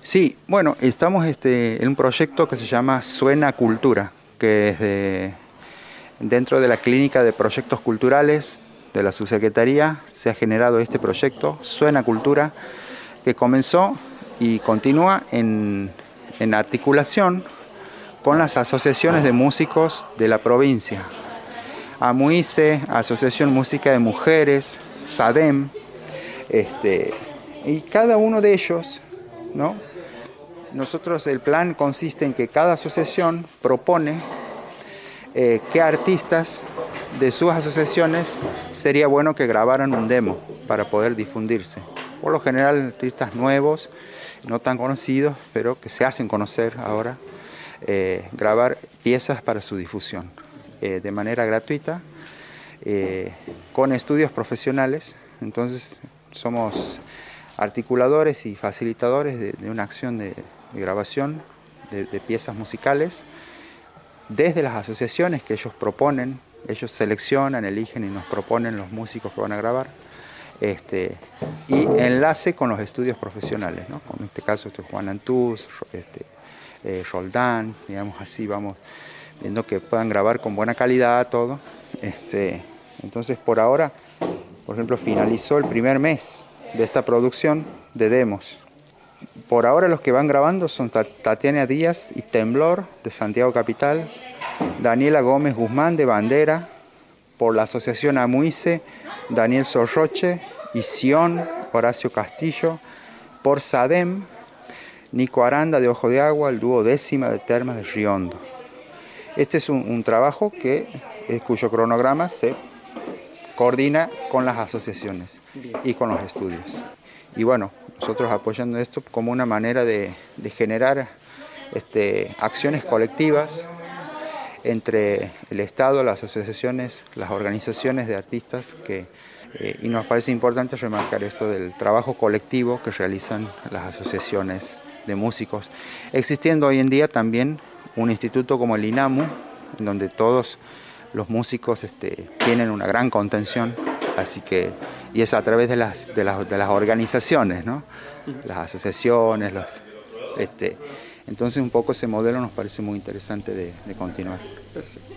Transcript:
Sí, bueno, estamos en un proyecto que se llama Suena Cultura, que es dentro de la clínica de proyectos culturales de la subsecretaría se ha generado este proyecto, Suena Cultura, que comenzó y continúa en articulación con las asociaciones de músicos de la provincia. AMUICE, Asociación Música de Mujeres, SADEM, y cada uno de ellos, ¿no? Nosotros el plan consiste en que cada asociación propone qué artistas de sus asociaciones sería bueno que grabaran un demo para poder difundirse. Por lo general artistas nuevos, no tan conocidos, pero que se hacen conocer ahora, grabar piezas para su difusión de manera gratuita, con estudios profesionales. Entonces somos articuladores y facilitadores de una acción de grabación de piezas musicales desde las asociaciones que ellos proponen, ellos seleccionan, eligen y nos proponen los músicos que van a grabar, y enlace con los estudios profesionales, ¿no? Como en este caso Juan Antús, Roldán, digamos así, vamos viendo que puedan grabar con buena calidad todo. Entonces por ahora, por ejemplo, finalizó el primer mes de esta producción de demos. Por ahora los que van grabando son Tatiana Díaz y Temblor de Santiago Capital, Daniela Gómez Guzmán de Bandera, por la asociación AMUICE, Daniel Sorroche y Sion Horacio Castillo, por SADEM, Nico Aranda de Ojo de Agua, el dúo Décima de Termas de Riondo. Este es un trabajo cuyo cronograma se coordina con las asociaciones y con los estudios. Y bueno, nosotros apoyando esto como una manera de generar acciones colectivas entre el Estado, las asociaciones, las organizaciones de artistas, y nos parece importante remarcar esto del trabajo colectivo que realizan las asociaciones de músicos, existiendo hoy en día también un instituto como el INAMU, en donde todos los músicos tienen una gran contención, y es a través de las organizaciones, ¿no? Las asociaciones, entonces un poco ese modelo nos parece muy interesante de continuar. Perfecto.